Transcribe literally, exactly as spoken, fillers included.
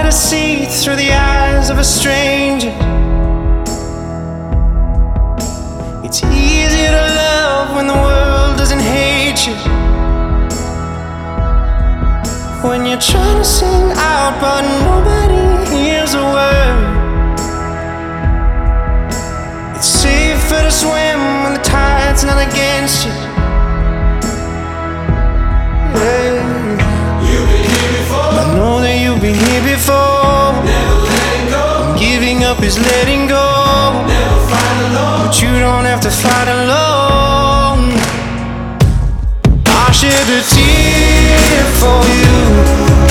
to see through the eyes of a stranger. It's easy to love when the world doesn't hate you. When you're trying to sing out but nobody hears a word. It's safer to swim when the tide's not against you. Yeah. You've been here before. I know that you've been here before. Never letting go. Giving up is letting go. Never fight alone. But you don't have to fight alone. I shed a tear for you.